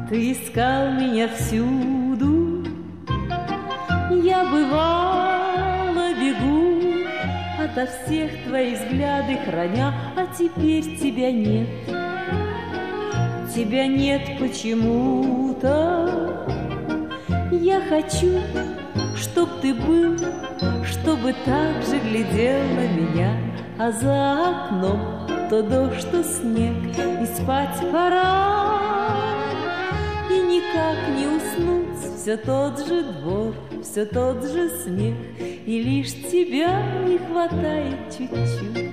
Ты искал меня всюду, я бывало бегу ото всех твои взгляды храня, а теперь тебя нет. Тебя нет почему-то. Я хочу, чтоб ты был, чтобы так же глядел на меня, а за окном то дождь, то снег, и спать пора. И никак не уснуть, все тот же двор, все тот же смех, и лишь тебя не хватает чуть-чуть.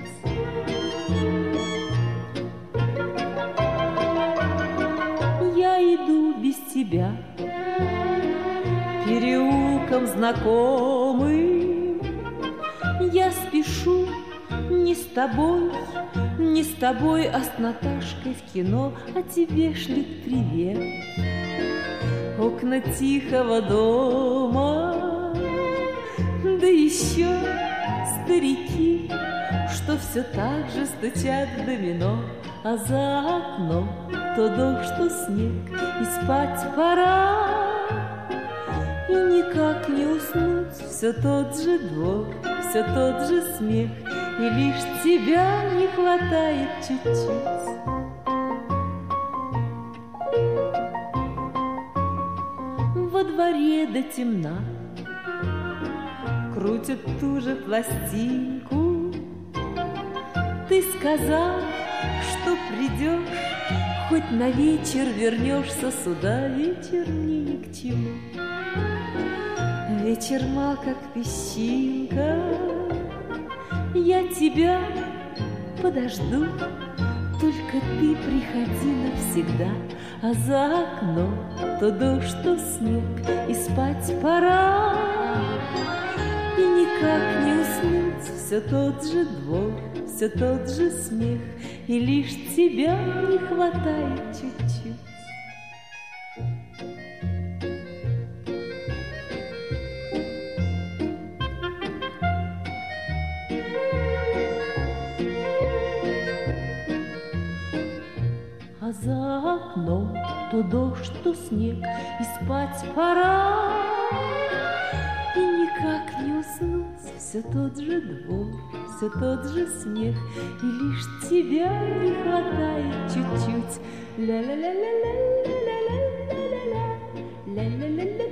Я иду без тебя переулком знакомым, я спешу не с тобой, не с тобой, а с Наташкой в кино, а тебе шлют привет. Окна тихого дома, да еще старики, что все так же стучат в домино, а за окном то дождь, то снег, и спать пора. И никак не уснуть, все тот же двор, все тот же смех, и лишь тебя не хватает чуть-чуть. Во дворе до темна крутят ту же пластинку. Ты сказал, что придешь, хоть на вечер вернешься сюда. Вечер мне ни к чему, вечер мал, как песчинка. Я тебя подожду, только ты приходи навсегда, а за окном то дождь, то снег, и спать пора. И никак не уснуть, все тот же двор, все тот же смех, и лишь тебя не хватает чуть-чуть. А за окном то дождь, то снег, и спать пора. И никак не уснуть, все тот же двор, все тот же смех, и лишь тебя не хватает чуть-чуть. Ля-ля-ля-ля-ля-ля-ля-ля-ля-ля-ля-ля-ля-ля-ля.